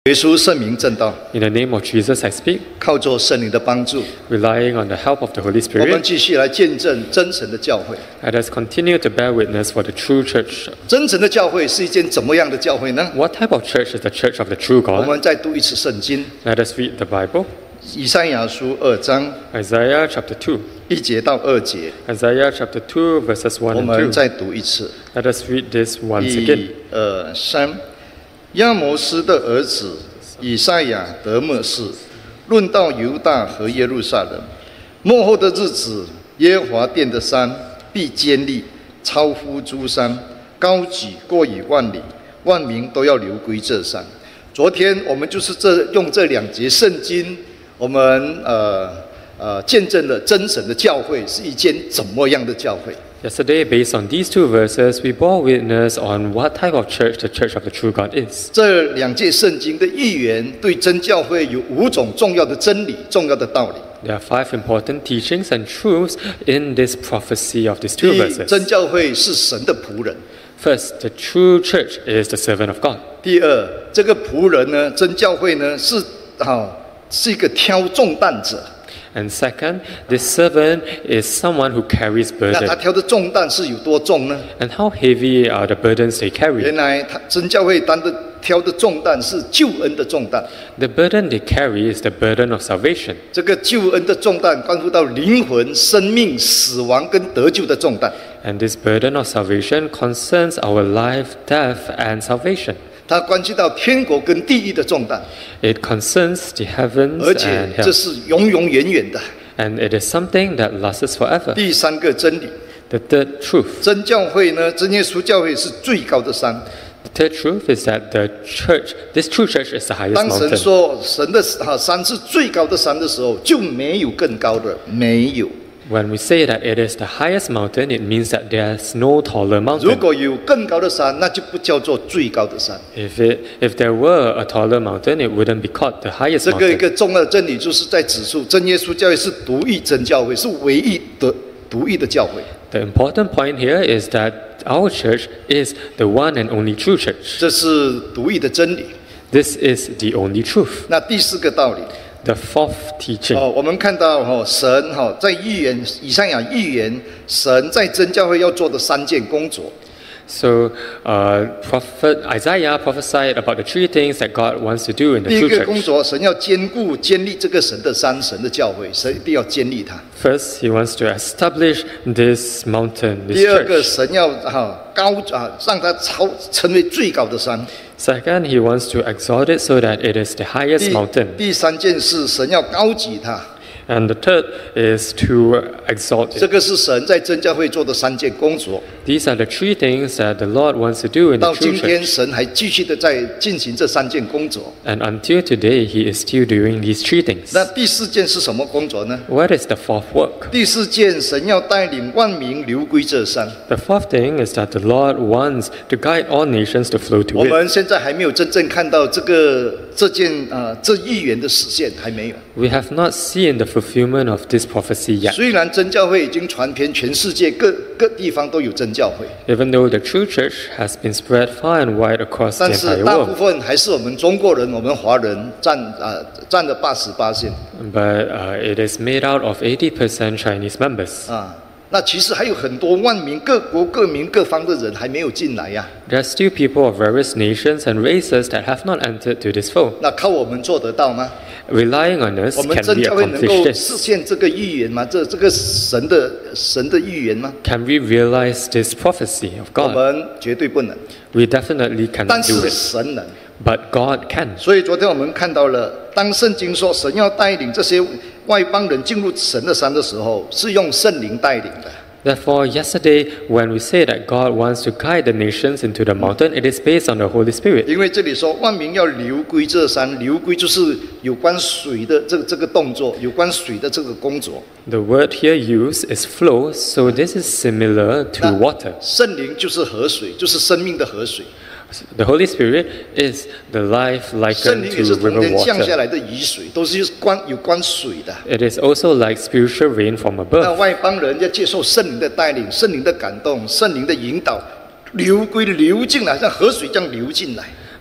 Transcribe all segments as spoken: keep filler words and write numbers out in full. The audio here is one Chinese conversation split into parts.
耶稣圣名正道， In the name of Jesus I speak, 靠着圣灵的帮助， relying on the help of the Holy 我们 Spirit. 继续来见证真神的教会。 Let us continue to bear witness for the true church. 真神的教会是一间怎么样的教会呢？ What type of church is the church of the true 我 God? 们再读一次圣经， Let us read the Bible. 以赛亚书二章 Isaiah chapter two. 一节到二节， Isaiah chapter two verses 我 one and 们 two. 再读一次。 Let us read this once 一 again. 二三，亚摩斯的儿子以赛亚得默示，论到犹大和耶路撒冷，末后的日子，耶和华殿的山必坚立，超乎诸山，高举过于万里，万民都要流归这山。昨天我们就是这用这两节圣经，我们呃呃见证了真神的教会是一间怎么样的教会。 Yesterday, based on these two verses, we bore witness on what type of church the church of the true God is. 这两节圣经的预言对真教会有五种重要的真理、重要的道理。 There are five important teachings and truths in this prophecy of these 第 two 一， verses. 真教会是神的仆人； First, the true church is the servant of God. 第二，这个仆人呢，真教会呢是啊、是一个挑重担者。 And second, this servant is someone who carries 那他 burden. 挑的重担是有多重呢？ And how heavy are the burdens they 原 carry? 来他真教会担的挑的重担是救恩的重担。 The burden they carry is the burden of salvation. 这个救恩的重担关乎到灵魂、生命、死亡跟得救的重担。 And this burden of salvation concerns our life, death, and salvation. 它关系到天国跟地狱的重担， It concerns the heavens 而且 and 这 hell. 是永永远远的。 And it is something that lasts forever. 第三个真理， The third truth. 真教会呢，真耶稣教会是最高的山。 The third truth is that the church, this true church is the highest 当神 mountain. 说神的啊山是最高的山的时候，就没有更高的，没有。 When we say that it is the highest mountain, it means that there's no taller 如 mountain. 果有更高的山，那就不叫做最高的山。 If it, if there were a taller mountain, it wouldn't be called the highest 这个一 mountain. 个重要的真理，就是在指出真耶稣教会是独一真教会，是唯一的独一的教会。 The important point here is that our church is the one and only true church. 这是独一的真理。 This is the only truth. 那第四个道理。 The fourth teaching. 哦，我们看到哦，神哈、哦、在预言以赛亚预言，神在真教会要做的三件工作。 So, uh, prophet Isaiah prophesied about the three things that God wants to do in the 第一 true 个工 church. 作，神要坚固、建立这个神的山、神的教会，神一定要建立它。 First, He wants to establish this mountain, 第 this 二个， church. 神要哈、高啊，让它超成为最高的山。 Second, He wants to exalt it so that it is the highest 第 mountain. 第三件事，神要高举它。 And the third is to exalt 这 it. 个是神在真教会做的三件工作。 These are the three things that the Lord wants to do in the 到 true 今天， church. 神还继续的在进行这三件工作。 And until today, He is still doing these three things. 那第四件是什么工作呢？ What is the fourth work? 第四件，神要带领万民流归这山。 The fourth thing is that the Lord wants to guide all nations to flow 我 to it. 们现在还没有真正看到这个这件啊、呃、这预言的实现，还没有。 We have not seen the fulfillment of this prophecy yet. 虽然真教会已经传遍全世界各各地方都有真教会， Even though the true church has been spread far and wide across the 但是 entire 大部 world, 分还是我们中国人、我们华人占啊、占了八十八线 but uh, it is made out of eighty percent Chinese members. 啊。那其实还有很多万民、各国各民各方的人还没有进来呀、 There are still people of various nations and races that have not entered to this fold. 那靠我们做得到吗？ Relying on us, 我们 can 真 we 教会能 accomplish 够 this? 实现这个预言吗？这这个神的神的预言吗？ Can we realize this prophecy of 我 God? 们绝对不能， We definitely 但 cannot do 是 it, 神能。 but God can. 所以昨天我们看到了，当圣经说神要带领这些外邦人进入神的山的时候，是用圣灵带领的。 Therefore, yesterday, when we say that God wants to guide the nations into the mountain, it is based on the Holy Spirit. 因为这里说万民要流归这山，流归就是有关水的这个这个动作，有关水的这个工作。 The word here used is flow, so this is similar to 那 water. 圣灵就是河水，就是生命的河水。 The Holy Spirit is the life 圣 likened 灵 to 也是从 river 天降下 water. 来的雨水，都是关有关水的。 It is also like spiritual rain from 那 above. 外邦人要接受圣灵的带领、圣灵的感动、圣灵的引导，流归流进来，像河水这样流进来。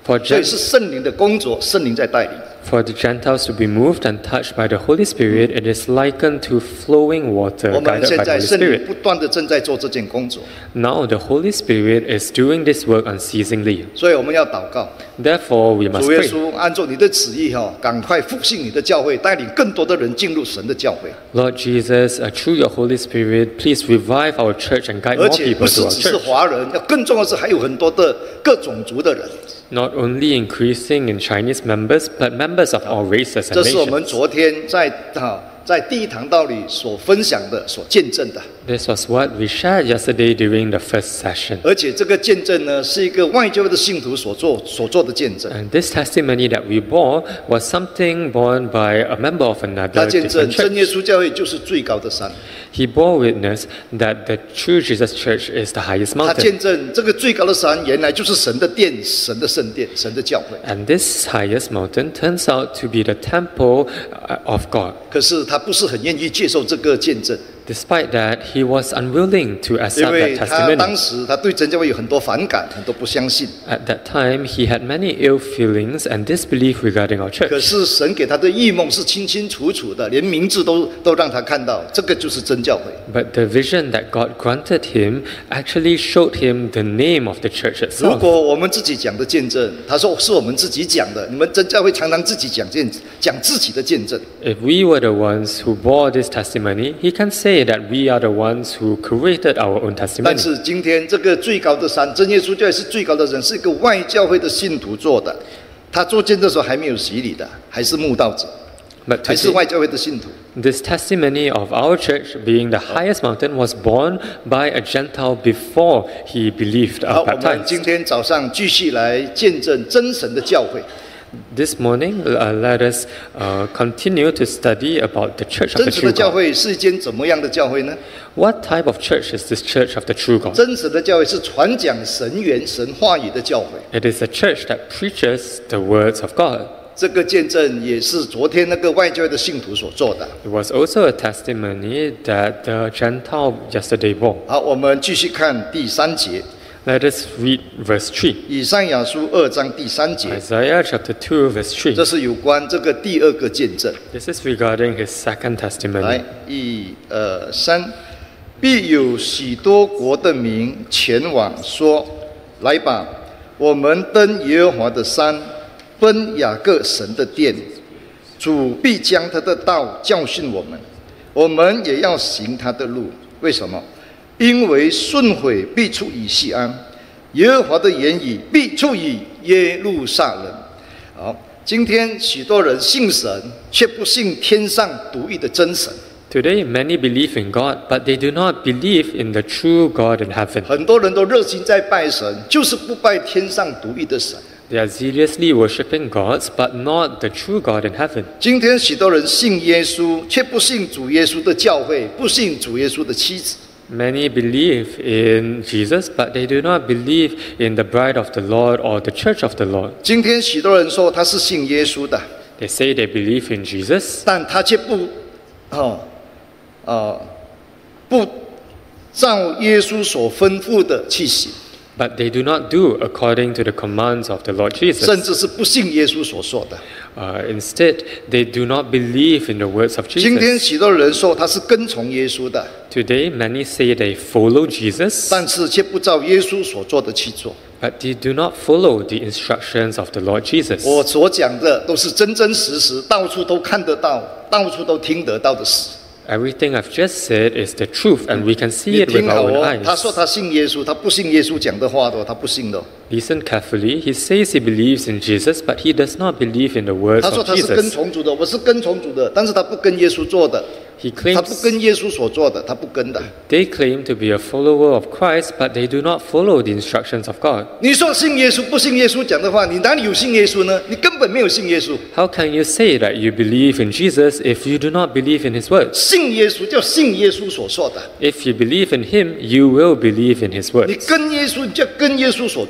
For 所以 Gen- 是圣灵的工作，圣灵在带领。 For the Gentiles to be moved and touched by the Holy Spirit, it is likened to flowing water 我们 guided 现 by the 在 Holy 圣灵 Spirit. 不断的正在做这件工作， Now the Holy Spirit is doing this work unceasingly. 所以我们要祷告， Therefore, we must 主耶 pray. 稣按照你的旨意哈，赶快复兴你的教会，带领更多的人进入神的教会， Lord Jesus, uh, through your Holy Spirit, please revive our church and guide 而 more 且不 people 是 to our 只是 church. 华人，要更重要的是还有很多的各种族的人。 Not only increasing in Chinese members, but members of all races 这 and 是我们 nations. 昨天在啊在第一堂道里所分享的、所见证的。 This was what we shared yesterday during the first session. 而且这个见证呢，是一个外教会的信徒所做所做的见证。 And this testimony that we bore was something borne by a member of 他 another 见证 different 真耶 church. 稣教会就是最高的山， He bore witness that the true Jesus Church is the highest 他 mountain. 见证这个最高的山原来就是神的殿、神的圣殿、神的教会。 And this highest mountain turns out to be the temple uh, of God. 可是他不是很愿意接受这个见证， Despite that, he was unwilling to 因 accept 为 that 他当 testimony. 时他对真教会有很多反感，很多不相信。 At that time, he had many ill feelings and disbelief regarding our 可 church. 是神给他的异梦是清清楚楚的，连名字都都让他看到，这个就是真教会。 But the vision that God granted him actually showed him the name of the church 如 itself. 果我们自己讲的见证，他说是我们自己讲的，你们真教会常常自己讲见讲自己的见证。 If we were the ones who bore this testimony, he can say that we are the ones who created our own 但 testimony. 是今天这个最高的山，真耶稣教会是最高的人，是一个外教会的信徒做的。他做见证的时候还没有洗礼的，还是慕道者， But 还是 today, 外教会的信徒。 this testimony of our church being the highest mountain was born by a Gentile before he believed 好， or 我们今 baptized. 天早上继续来见证真神的教会。 This morning, uh, let us uh, continue to study about the church of 真 the 实的 true 教 God. 会是一间怎么样的教会呢？ What type of church is this church of the true God? 真实的教会是传讲神言、神话语的教会。 It is a church that preaches the words of God. 这个见证也是昨天那个外教会的信徒所做的。 It was also a testimony that the Gentile yesterday bore. 好，我们继续看第三节， Let us read verse three. 以赛亚书二章第三节， Isaiah chapter two, verse three. 这是有关这个第二个见证。 This is regarding his second 来 testimony.， 一、二、三，必有许多国的民前往说：“来吧，我们登耶和华的山，奔雅各神的殿。主必将他的道教训我们，我们也要行他的路。为什么？因为顺悔必出于西安，耶和华的言语必出于耶路撒冷。”好，今天许多人信神，却不信天上独一的真神。 Today, many believe in God, but they do not believe in the true God in heaven. 很多人都热心在拜神，就是不拜天上独一的神。 They are zealously worshipping gods, but not the true God in heaven. 今天许多人信耶稣，却不信主耶稣的教会，不信主耶稣的妻子。 Many believe in Jesus, but they do not believe in the bride of the Lord or the church of the Lord. 今天许多人说他是信耶稣的， They say they believe in Jesus, 但他却不，哦，呃，不照耶稣所吩咐的去行， but they do not do according to the commands of the Lord 甚 Jesus. 至是不信耶稣所说的。 Uh, instead, they do not believe in the words of 今天 Jesus. 许多人说他是跟从耶稣的， Today, many say they follow Jesus, 但是却不照耶稣所做的去做。 but they do not follow the instructions of the Lord Jesus. 我所讲的都是真真实实，到处都看得到，到处都听得到的事。 Everything I've just said is the truth, and we can see 你 it with 听好 our own 哦，他说 eyes. 他信耶稣，他不信耶稣讲的话的哦，他不信的哦。 Listen carefully. He says he believes in Jesus, but he does not believe in the words 他说 of 他是跟 Jesus. 从主的，我是跟从主的，但是他不跟耶稣做的， He 他不 claims 跟耶稣所做的，他不跟的。 they claim to be a follower of Christ, but they do not follow the instructions of God. 你说信耶稣不信耶稣讲的话，你哪里有信耶稣呢？你根本没有信耶稣。 How can you say that you believe in Jesus if you do not believe in his words? 信耶稣叫信耶稣所说的， If you believe in him, you will believe in his 你 words. 跟耶稣你就跟耶稣所做的。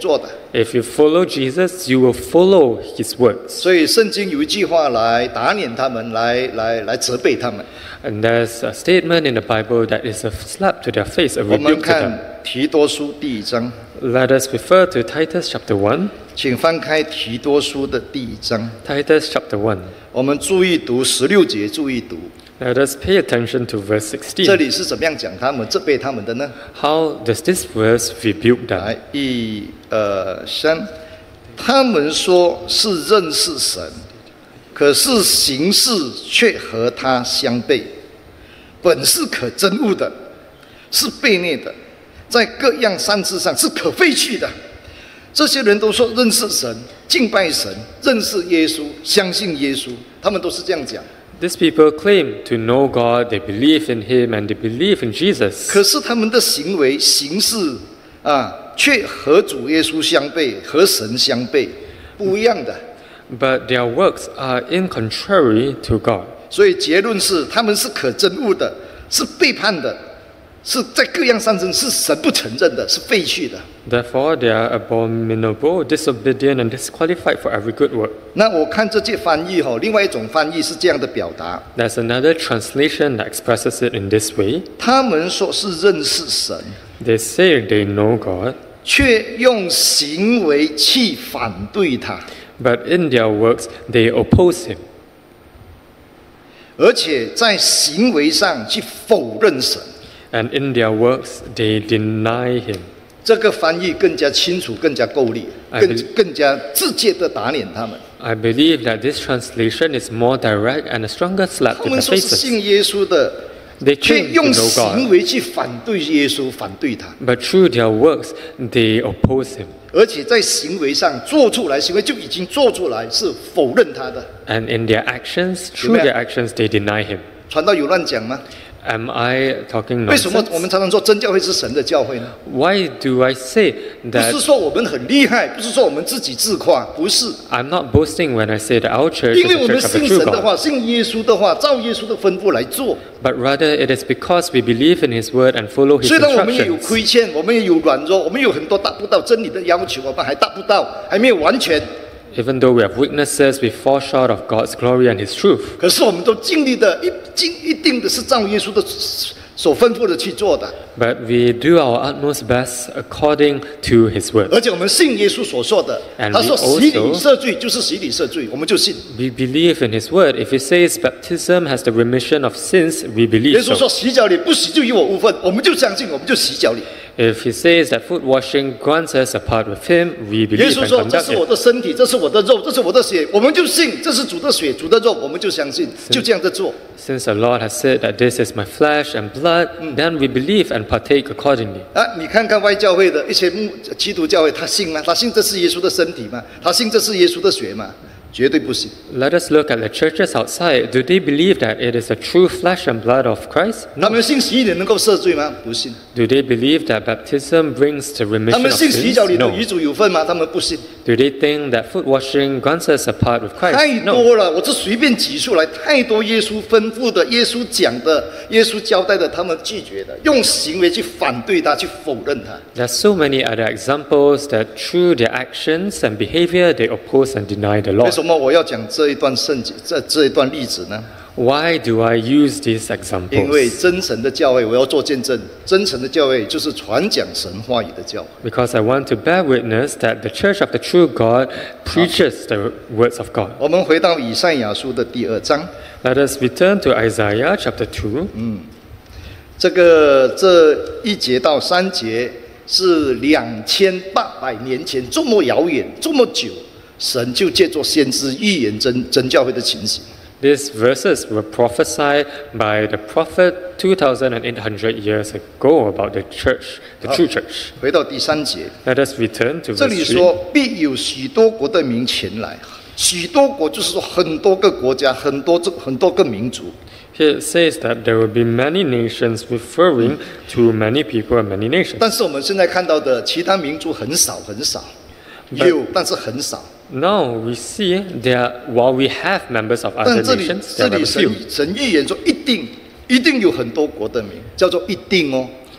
If you follow Jesus, you will follow his words. 所以圣经有一句话来打脸他们，来来来责备他们。 And there's a statement in the Bible that is a slap to their face, a 我们 rebuke to them. 看提多书第一章， Let us refer to Titus chapter one. 请翻开提多书的第一章， Titus chapter one. 我们注意读十六节，注意读， Let us pay attention to verse 这 sixteen. 里是怎么样讲他们责备他们的呢？ How does this verse rebuke them? 来，一、二、三，他们说是认识神，可是行事却和他相悖，本是可憎恶的，是悖逆的，在各样善事上是可废去的。这些人都说认识神、敬拜神、认识耶稣、相信耶稣，他们都是这样讲。 These people claim to know God, they believe in him, and they believe in Jesus. 可是他们的行为、行事啊，却和主耶稣相悖，和神相悖，不一样的。 But their works are in contrary to God. 所以结论是，他们是可憎恶的，是背叛的，是在各样善事是神不承认的，是废去的。 Therefore, they are abominable, disobedient, and disqualified for every good work. 那我看这些翻译哈，另外一种翻译是这样的表达： There's another translation that expresses it in this way. 他们说是认识神， They say they know God, 却用行为去反对他， but in their works they oppose him. 而且在行为上去否认神。 And in their works they deny him. 这个翻译更加清楚，更加够力， I 更 believe- 更加直接的打脸他们。 I believe that this translation is more direct and a stronger slap 他 to 们 their 说是 faces. 信耶稣的， They 却 claim to 用 know 行 God, 为去反对耶稣，反对他， but through their works they oppose him. 而且在行为上做出来，行为就已经做出来是否认他的。 And in their actions, through Amen. their actions, they deny him. 传道有乱讲吗？ Am I talking 为什么我们 nonsense? 常常说真教会是神的教会呢？ Why do I say 不是 that 说我们很厉害，不是说我们自己自夸，不是。 I'm not boasting when I say that our church 因 is 为 the 我们 church of the 信 true 神的 God? 话，信耶稣的话，照耶稣的吩咐来做。 But rather it is because we believe in His word and follow His 虽然我们也有 instructions. 亏欠，我们也有软弱，我们有很多达不到真理的要求，我们还达不到，还没有完全。 Even though we have weaknesses, we fall short of God's glory and His truth. 可是我们都尽力的，一尽一定的是照耶稣的所吩咐的去做的， But we do our utmost best according to His word. 而且我们信耶稣所说的。 And 他说 we 洗礼 also- 赦罪就是洗礼赦罪，我们就信。 We believe in His word. If He says baptism has the remission of sins, we 耶 believe 稣 so. 说洗脚礼不洗就与我无分，我们就相信，我们就洗脚礼。 If He says that foot washing grants us a part with Him, we 耶 believe 稣 and 说：“这 conduct 是我 it. 的身体，这是我的肉，这是我的血，我们就信。这是主的血，主的肉，我们就相信，就这样的做。 Since the Lord has said that this is my flesh and blood, then we believe and partake accordingly. 啊，你看看外教会的一些牧基督教会，他信吗？他信这是耶稣的身体吗？他信这是耶稣的血吗？绝对不信。 Let us look at the churches outside. Do they believe that it is the true flesh and blood of Christ? 他们信洗礼能够赦罪吗？不信。 Do they believe that baptism brings the 他 remission 们 of 信洗 sins? 脚礼的 No. 与主有份吗？他们不信。 Do they think that foot washing grants us a part with 太 Christ? No. 多了，我这随便举出来，太多耶稣吩咐的、耶稣讲的、耶稣交代的，他们拒绝的，用行为去反对他，去否认他。 There are so many other examples that through their actions and behavior they oppose and deny the 为 Lord. 什么我要讲这一段圣经、这这一段例子呢？ Why do I use these 因为 examples? 真神的教会，我要做见证。真神的教会就是传讲神话语的教会。 Because I want to bear witness that the church of the true God preaches the words of God. 我们回到以赛亚书的第二章， Let us return to Isaiah chapter two. 这个这一节到三节是两千八百年前，这么遥远，这么久，神就借着先知预言真真教会的情形。 These verses were prophesied by the prophet two thousand eight hundred years ago about the church, the true church. 回到第三节， Let us return to 这 verse 里 three. 说必有许多国的民前来，许多国就是说很多个国家，很多这很多个民族。 Here it says that there will be many nations, referring to many people and many nations. 但是我们现在看到的其他民族很少很少，有但是很少。 Now we see that while we have members of 但 other 这里 nations, 这 there are 里 a 神 few. 神预言说一定一定有很多国的民，叫做一定哦。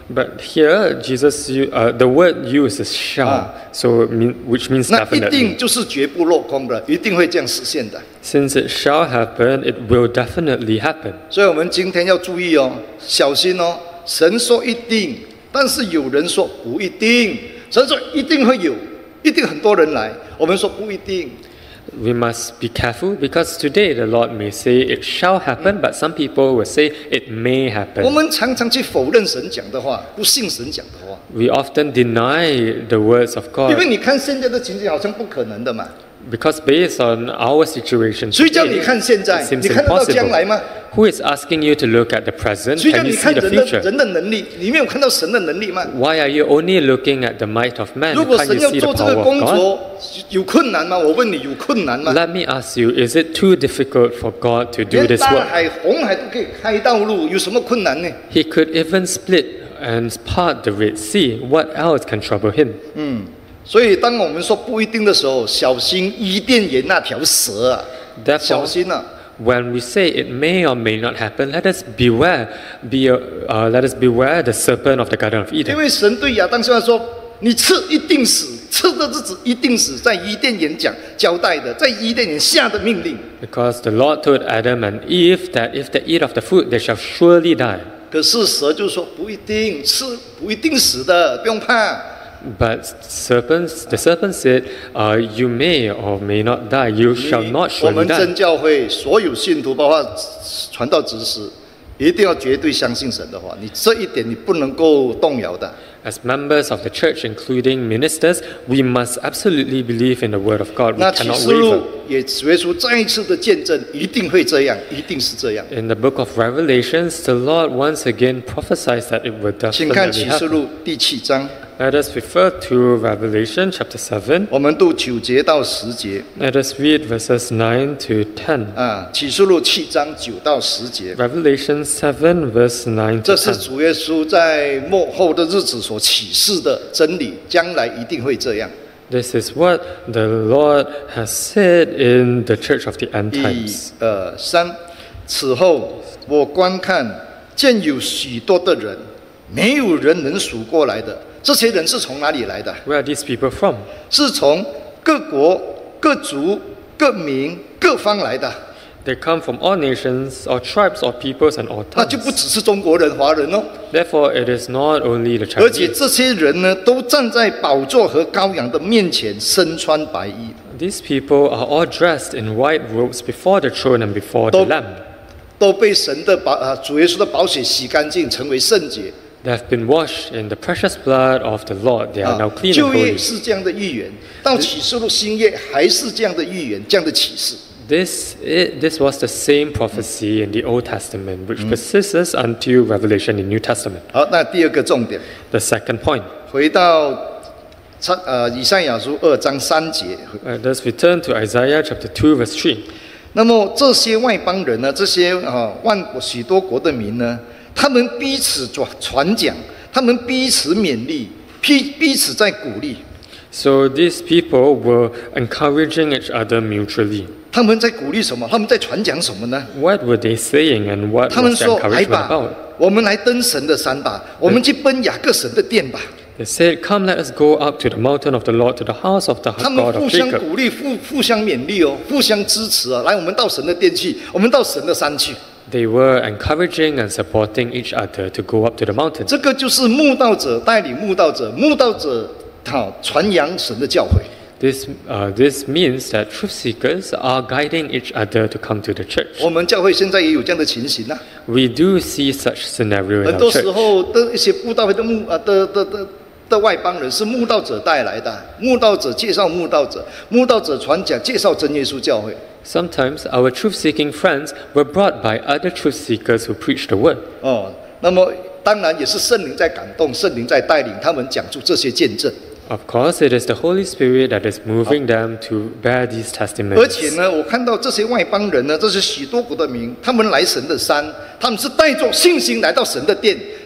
But here, Jesus, u- uh, the word used is shall, Ah. so it mean, which means 那一 definitely. 定就是绝不落空的，一定会这样实现的。 Since it shall happen, it will definitely happen. 所以我们今天要注意哦，小心哦。神说一定，但是有人说不一定。神说一定会有，一定很多人来。我们说不一定。 We must be careful because today the Lord may say it shall happen, but some people will say it may 我 happen. 们常常去否认神讲的话，不信神讲的话， We often deny the words of 因为 God 你看现在的情景好像不可能的嘛。 because based on our situation 谁叫你 today, 看现在？ it seems 你看得到将来 impossible. 吗？ Who is asking you to look at the present? 谁叫 Can 你 you see 看 the 人的 future? 人的能力？你没有看到神的能力吗？ Why are you only looking at the might of man? 如果 Can't 神 you 要 see the 做这 power 个 of 工 God? 作，有困难吗？我问你，有困难吗？ Let me ask you, is it too difficult for God to do 连 this 大 work? 海、红海都可以开道路，有什么困难呢？ He could even split and part the Red Sea. What else can trouble him? 所以，当我们说不一定的时候，小心伊甸园那条蛇啊！ Therefore, 小心啊！ when we say it may or may not happen, let us beware, be, uh, let us beware the serpent of the Garden of 因 Eden. 为神对亚当说说：“你吃一定死，吃的日子一定死。”在伊甸园讲交代的，在伊甸园下的命令。 Because the Lord told Adam and Eve that if they eat of the fruit, they shall surely die. 可是蛇就说不一定吃，不一定死的，不用怕。 But serpents, the serpent said, uh, "You may or may not die. You shall not 我 surely 们 die." 真教会所有信徒，包括传道执事，一定要绝对相信神的话。你这一点你不能够动摇的。 As members of the church, including ministers, we must absolutely believe in the word of God. We 那启 cannot 示录 waver. 也主耶稣再一次的见证，一定会这样，一定是这样。 In the book of Revelations, the Lord once again prophesies that it will 请看 definitely 启示 happen. 录第七章， Let us refer to Revelation chapter seven. 我们读九节到十节 Let us read verses nine to ten. 啊。启示录七章九到十节， Revelation seven, verse nine 这 to 是 ten. 主耶稣在末后的日子所启示的真理，将来一定会这样。 This is what the Lord has said in the church of the end 一 times. 二三，此后我观看，见有许多的人，没有人能数过来的。这些人是从哪里来的？ Where are these people from? 是从各国、各族、各民、各方来的。 They come from all nations, all tribes, all peoples, and all 那就不 tongues. 只是中国人、华人哦， Therefore, it is not only the 而且 Chinese. 这些人呢，都站在宝座和羔羊的面前，身穿白衣， These people are all dressed in white robes before the throne and before the 都- Lamb. 都被神的宝啊主耶稣的宝血洗干净，成为圣洁。 They have been washed in the precious blood of the Lord. They are 啊 now，clean and 旧约 holy. 是这样的预言，到启示录新约还是这样的预言，这样的启示。 This, it, this was the same prophecy in the Old Testament, which persists until Revelation in New Testament. 好，那第二个重点， The second point. 回到参呃以赛亚书二章三节。 Uh, let's return to Isaiah chapter two, verse three. 那么这些外邦人呢，这些啊万国许多国的民呢，他们彼此传传讲，他们彼此勉励，彼彼此在鼓励， So these people were encouraging each other mutually. 他们在鼓励什么？他们在传讲什么呢？ What were they saying and what 他们 was their 说：“来 encouragement 吧 about?， 我们来登神的山吧，我们去奔雅各神的殿吧。” They said, "Come, let us go up to the mountain of the Lord, to the house of the 他们 God 互 of 相 Jacob." 鼓励，互互相勉励哦，互相支持啊！来，我们到神的殿去，我们到神的山去。 They were encouraging and supporting each other to go up to the mountain. 这个就是慕道者带领慕道者，慕道者好传扬神的教诲。 This, uh, this means that truth seekers are guiding each other to come to the church. 我们教会现在也有这样的情形呐、 We do see such scenario in 很 our 多时 church. 候的一些布道会的牧啊的的的的外邦人是慕道者带来的，慕道者介绍慕道者，慕道者传讲介绍真耶稣教会。 Sometimes our truth-seeking friends were brought by other truth seekers who preach the word. 哦，那么当然也是圣灵在感动，圣灵在带领他们讲出这些见证。 Of course, it is the Holy Spirit that is moving them to bear these 而 testimonies. 且呢，我看到这些外邦人呢，这是许多国的民，他们来神的山，他们是带着信心来到神的殿，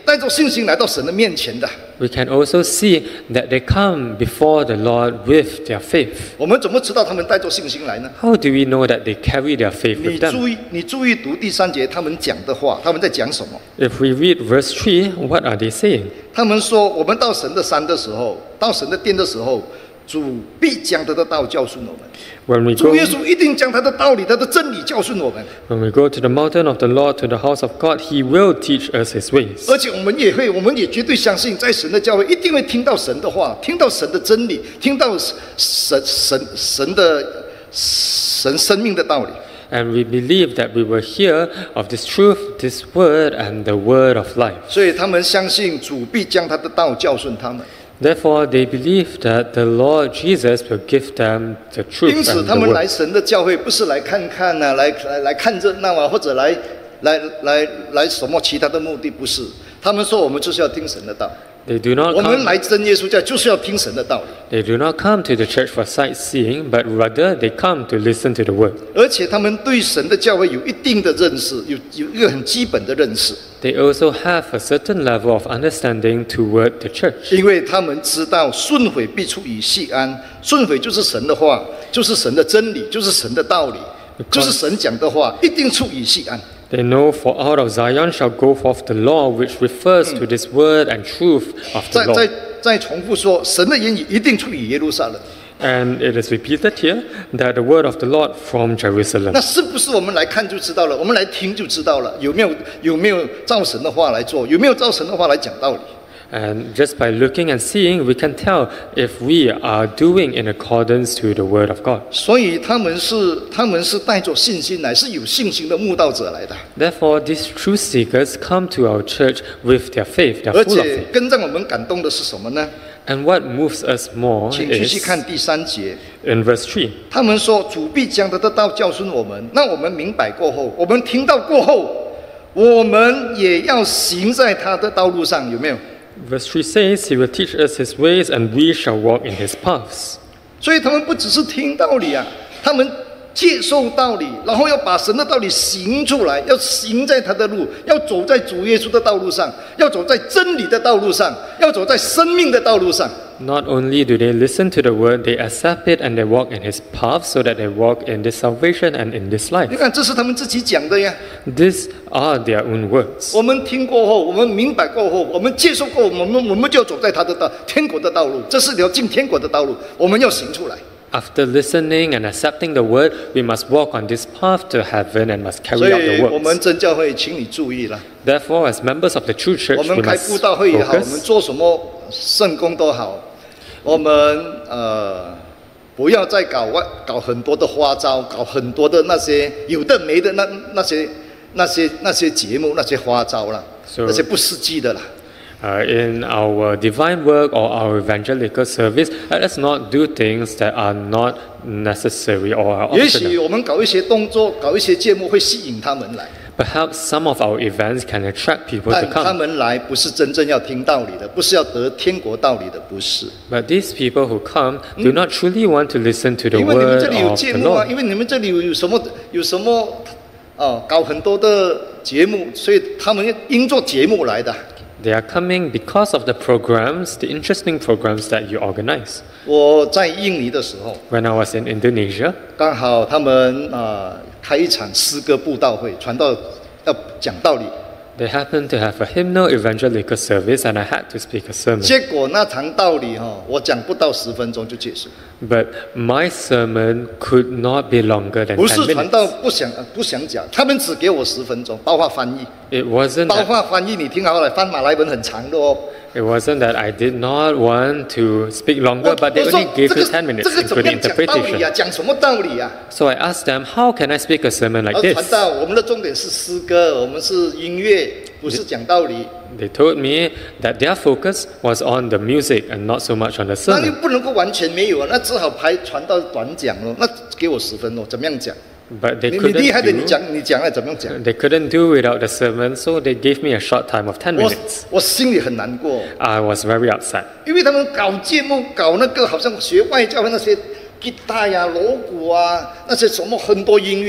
带着信心来到神的面前的。 We can also see that they come before the Lord with their faith. 我们怎么知道他们带着信心来呢？ How do we know that they carry their faith 你 with them? 注意，你注意读第三节他们讲的话，他们在讲什么？ If we read verse three, what are they saying? 他们说，我们到神的山的时候，到神的殿的时候，主必将他的道教训我们。 When we 主 go, 耶稣一定将他的道理、他的真理教训我们， when we go to the mountain of the Lord, to the house of God, He will teach us His ways. 而且我们也会，我们也绝对相信，在神的教会一定会听到神的话，听到神的真理，听到神神神的神生命的道理。 And we believe that we will hear of this truth, this word, and the word of life. 所以他们相信主必将他的道教训他们。 Therefore, they believe that the Lord Jesus will give them the 因 truth 此， and 他 the 们来 word. 神的教会不是来看看呐、啊，来来来看热闹啊，或者来来来来什么其他的目的，不是。他们说我们就是要听神的道， They do not 我们 come, 来真耶稣教就是要听神的道理。 they do not come to the church for sightseeing, but rather they come to listen to the word. 而且他们对神的教会有一定的认识，有有一个很基本的认识， They also have a certain level of understanding toward the church. 因为他们知道顺悔必出于细安，顺悔就是神的话，就是神的真理，就是神的道理，就是神讲的话，一定出于细安。 They know, for out of Zion shall go forth the law, which refers to this word and truth of 再 the 再 law. 再重复说，神的言语一定出于耶路撒冷。 And it is repeated here that the word of the Lord from Jerusalem. 那是不是我们来看就知道了？我们来听就知道了，有没有有没有照神的话来做？有没有照神的话来讲道理？ And just by looking and seeing, we can tell if we are doing in accordance to the word of God. 所以他们是他们是带着信心来，是有信心的慕道者来的。 Therefore, these truth seekers come to our church with their faith. They are 而 full of 且 faith. 更让我们感动的是什么呢？ And what moves us more 请继续 is 看第三节， in verse three. 他们说主必将他的道教训我们。那我们明白过后，我们听到过后，我们也要行在他的道路上，有没有？ Verse three says, He will teach us His ways, and we shall walk in His paths. 所以他们不只是听道理啊，他们接受道理，然后要把神的道理行出来，要行在他的路，要走在主耶稣的道路上，要走在真理的道路上，要走在生命的道路上。 Not only do they listen to the word, they accept it and they walk in His path so that they walk in this salvation and in this 你 life. 看，这是他们自己讲的呀。 These are their own words. 我们听过后，我们明白过后，我们接受过后，我们我们就要走在他的道天国的道路，这是条进天国的道路，我们要行出来。 After listening and accepting the word, we must walk on this path to heaven and must 所 carry out 以 the 我们 words. 真教会，请你注意了。 Therefore, as members of the true 我 church, 们 we 开 must 布道会也好，我们 focus. 做什么圣工都好，我们呃不要再搞外搞很多的花招，搞很多的那些有的没的那那些那些那些节目那些花招了， So- 那些不实际的啦。 Uh, in our divine work or our evangelical service, let us not do things that are not necessary or are 也许 optional. 我们搞一些动作，搞一些节目会吸引他们来， Perhaps some of our events can attract people to 但他 come. 们来不是真正要听道理的，不是要得天国道理的，不是。 But these people who come do not truly want to listen to the 因为你们 word 这里有 of 节 the 目啊， Lord. 因为你们这里有有什么有什么哦，搞很多的节目，所以他们因做节目来的。 They are coming because of the programs, the interesting programs that you organize. 我在印尼的时候， When I was in Indonesia, 刚好他们啊、呃、开一场诗歌布道会，传道要讲道理， they happened to have a hymnal evangelical service and I had to speak a sermon. 结果那场道理哈、我讲不到十分钟就结束。 But my sermon could not be longer than 不是 ten 传道 minutes. 不想呃不想讲，他们只给我十分钟，包括翻译， It wasn't 包 that, 括翻译你听好了，翻马来文很长的哦。 it wasn't that I did not want to speak 我 longer, but they 我说 only gave 这 you 个 ten minutes, 这个怎么 including 样讲道理 interpretation. 呀、讲什么道理呀、 So I asked them, how can I speak a sermon like 而传 this? 道，我们的重点是诗歌，我们是音乐，不是讲道理。 They told me that their focus was on the music and not so much on the 那又 sermon. 不能够完全没有啊，那只好排传道短讲咯。那给我十分钟，怎么样讲？ But they 你你厉害的，你 couldn't 讲你讲了怎么样讲？ do, they couldn't do without the sermon, so they gave me a short time of ten 我 minutes. 我心里很难过， I was very upset 因为他们搞节目搞那个好像学外教那些吉他呀、锣鼓啊，那些什么很多音乐，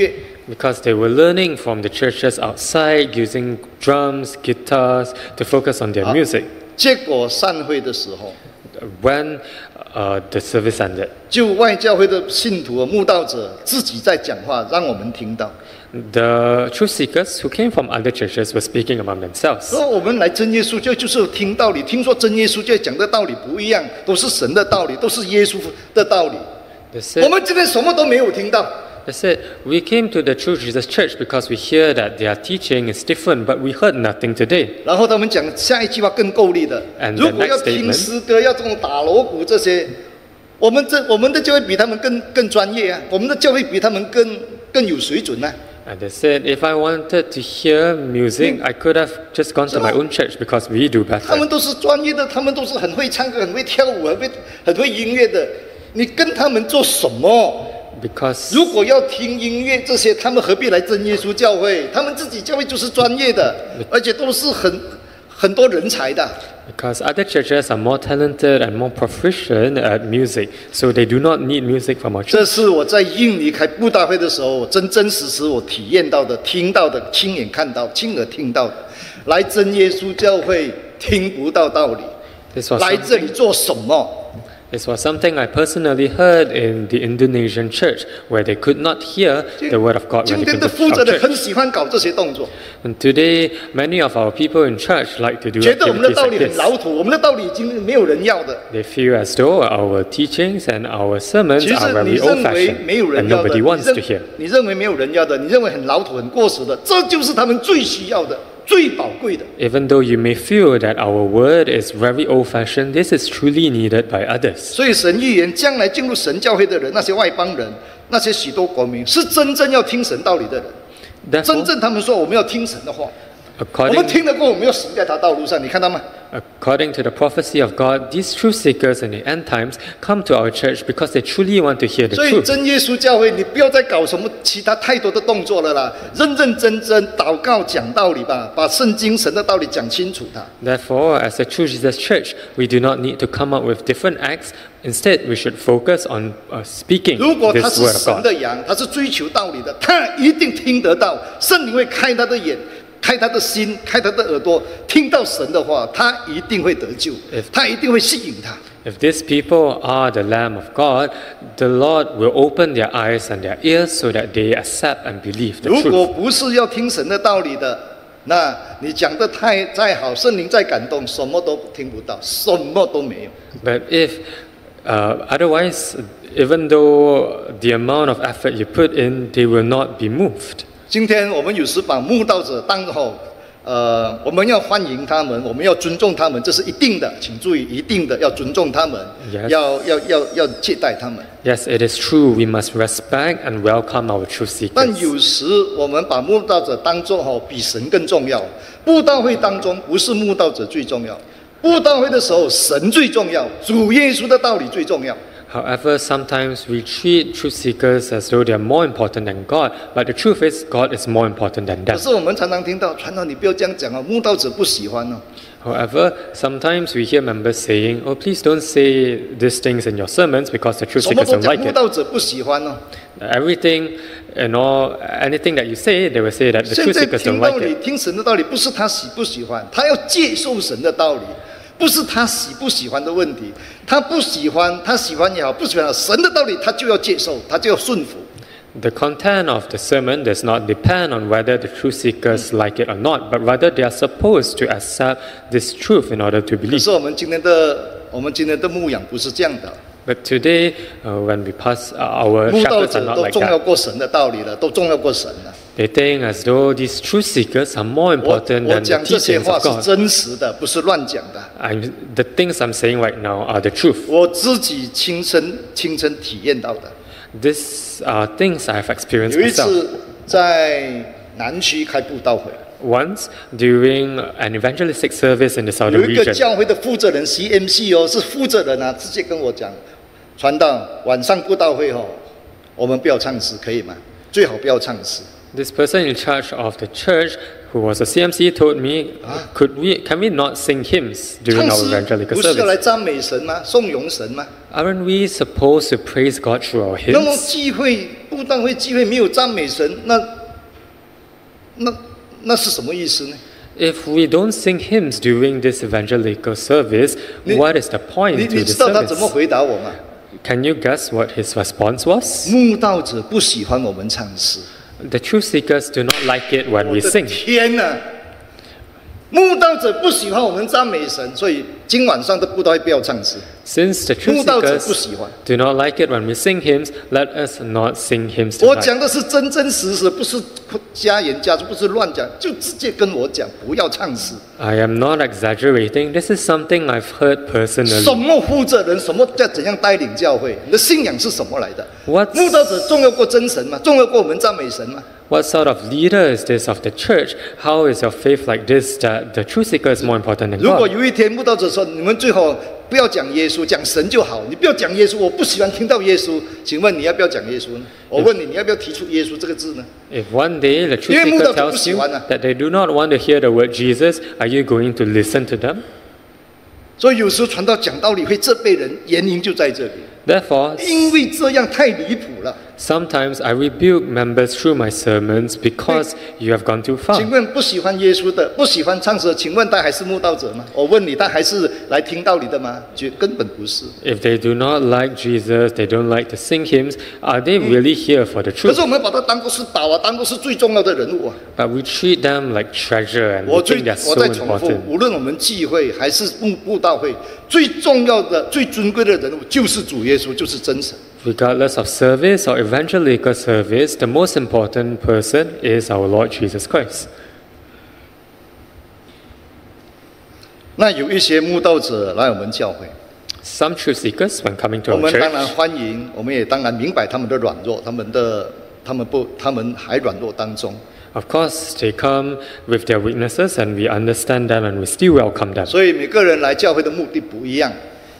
Because they were learning from the churches outside, using drums, guitars to focus on their music. 结果散会的时候， When uh, the service ended, 就外教会的信徒和慕道者自己在讲话，让我们听到。 the truth seekers who came from other churches were speaking among themselves. 说我们来真耶稣教就是听道理，听说真耶稣教讲的道理不一样，都是神的道理，都是耶稣的道理。 They 我 said, 们今天什么都没有听到。 they said, we came to the True Jesus Church because we hear that their teaching is different, but we heard nothing today. 然后他们讲下一句话更够力的 And，the 如果要 next 听 statement- 诗歌，要这种打锣鼓这些，我们这我们的教会比他们更更专业啊，我们的教会比他们更更有水准啊。 And they said, if I wanted to hear music, I could have just gone to my own church because we do 他们 better. 都是专业的，他们都是很会唱歌、很会跳舞、很会很会音乐的。你跟他们做什么？ Because 如果要听音乐这些，他们何必来真耶稣教会？他们自己教会就是专业的，而且都是很很多人才的。 Because other churches are more talented and more proficient at music, so they do not need music from our 这 church. 是我在印尼开布道会的时候，我真真实实我体验到的、听到的、亲眼看到、亲耳听到的。来真耶稣教会听不到道理， This was 来这里 something, 做什么？ this was something I personally heard in the Indonesian church, where they could not hear the word of God 今 when they 天 came 的 to 负责 our 人 church. 很喜欢搞这些动作， And today, many of our people in church like to do 觉得我们的 activities 道 like 理很 this. 老土，我们的道理已经没有人要的。 They feel as though our teachings and our sermons 其 are 实你 very 认为 old-fashioned 没有 and 人要的， nobody 你 wants to 认 hear. 你认为没有人要的，你认为很老土、很过时的，这就是他们最需要的、最宝贵的。 Even though you may feel that our word is very old-fashioned, this is truly needed by others. 所以神预言，将来进入神教会的人，那些外邦人，那些许多国民，是真正要听神道理的人。真 Therefore, 正他们说我们要听神的话，我们 according, 听得过，我们要行在他道路上。你看到吗？ according to the prophecy of God, these truth seekers in the end times come to our church because they truly want to hear the 所以 truth. 真耶稣教会，你不要再搞什么其他太多的动作了啦，认认真真祷告讲道理吧，把圣经神的道理讲清楚它。 Therefore, as a True Jesus Church, we do not need to come up with different acts. Instead, we should focus on uh, speaking 如果他 this 是 word of 神 God. 的羊，他是追求道理的，他一定听得到，圣灵会开他的眼，开他的心，开他的耳朵，听到神的话，他一定会得救，他一定会吸引他。 If these people are the Lamb of God, the Lord will open their eyes and their ears so that they accept and believe the 如果 truth. 不是要听神的道理的，那你讲的太再好，圣灵再感动，什么都听不到，什么都没有。 But if uh, otherwise, even though the amount of effort you put in, they will not be moved. 今天我们有时把慕道者当后，呃，我们要欢迎他们，我们要尊重他们，这是一定的，请注意，一定的要尊重他们 Yes. 要要要要接待他们。 Yes, it is true. We must respect and welcome our truth 但 seekers. 有时我们把慕道者当作吼比神更重要。布道会当中不是慕道者最重要，布道会的时候神最重要，主耶稣的道理最重要。 However, sometimes we treat truth seekers as though they are more important than God, but the truth is, God is more important than 可 them. 是我们常常听到传道，你不要这样讲哦，慕道者不喜欢哦。 However, sometimes we hear members saying, "Oh, please don't say these things in your sermons because the truth 什么 seekers 都 don't 讲 like 慕 it." 道者不喜欢哦。 Everything and all, anything that you say, they will say that the 现 truth 在 seekers 听 don't 道 like 理、 it. 听神的道理，不是他喜不喜欢，他要接受神的道理，不是他喜不喜欢的问题。他不喜欢，他喜欢也好，不喜欢也好，神的道理他就要接受，他就要顺服。 The content of the sermon does not depend on whether the truth seekers like it or not, but rather they are supposed to accept this truth in order to 可 believe. 是我们今天的我们今天的牧养不是这样的， But today, uh, when we pass, uh, our 慕道 shepherds are 者 not 都 like 重要 that. 过神的道理了，都重要过神了。 They think as though these truth seekers are more 我 important 我 than the 讲这些 teachings 话 of 是 God. 真实的，不是乱讲的。 I'm, the things I'm saying right now are the truth. 我自己亲身亲身体验到的。 These are things I've experienced 有一 myself. 次在南区开布道会， Once, during an evangelistic service in the 有 southern 一个 region, 教会的负责人 C M C 哦，是负责人啊，直接跟我讲，传道晚上布道会哦，我们不要唱诗，可以吗？最好不要唱诗。 this person in charge of the church, who was a C M C, told me, "Could we, can we not sing hymns 唱 during our 诗 evangelical 不是要来 service? 赞美神吗？颂咏神吗？ Aren't we supposed to praise God through our 那么 hymns? 聚会布道会聚会没有赞美神，那那那是什么意思呢？ If we don't sing hymns during this evangelical service, 你- what is the 你 point 你 to 知 the 道他怎么 service? 回答我吗？ Can you guess what his response was? 慕道者不喜欢我们唱诗。 The truth seekers do not like it when 我 we 的 sing. 天哪！慕道者不喜欢我们赞美神，所以今晚上的布道会不要唱诗。 Since the truth 慕道者不 seekers 喜欢。 do not like it when we sing hymns, let us not sing hymns 我 tonight. 讲的是真真实实，不是加言加注，不是乱讲，就直接跟我讲，不要唱诗。 I am not exaggerating. This is something I've heard 什 personally. 么负责人，什么叫怎样带领教会？你的信仰是什么来的？ What's- 慕道者重要过真神吗？重要过我们赞美神吗？ What sort of leader is this of the church? How is your faith like this that the truth seeker is more important than 如果 God? 有一天慕道者说，你们最好不要讲耶稣，讲神就好，你不要讲耶稣，我不喜欢听到耶稣。请问你要不要讲耶稣呢？我问你，你要不要提出耶稣这个字呢？ If one day the truth 因为慕道 seeker 者不 tells 喜 you 欢啊。 that they do not want to hear the word Jesus, are you going to listen to them? 所以有时候传道讲道理会责备人，原因就在这里， Therefore, 因为这样太离谱了。 sometimes I rebuke members through my sermons because you have gone too 请 far. 问不喜欢耶稣的，不喜欢唱诗的，请问他还是慕道者吗？我问你，他还是来听道理的吗？绝根本不是。 If they do not like Jesus, they don't like to sing hymns, are they really here for the 可 truth? 是我们把他当作是宝啊，当作是最重要的人物啊。 But we treat them like treasure and 我 we 最 think they're 我 so 再重复， important. 无论我们聚会还是慕慕道会，最重要的、最尊贵的人物就是主耶稣，就是真神。 Regardless of service or evangelical service, the most important person is our Lord Jesus Christ. 那有一些慕道者来我们教会， Some truth seekers, when coming to 我 our 们当然 church, 欢迎，我们也当然明白他们的软弱，他们的他们不，他们还软弱当中。 of course, they come with their weaknesses and we understand them and we still welcome them. 所以每个人来教会的目的不一样。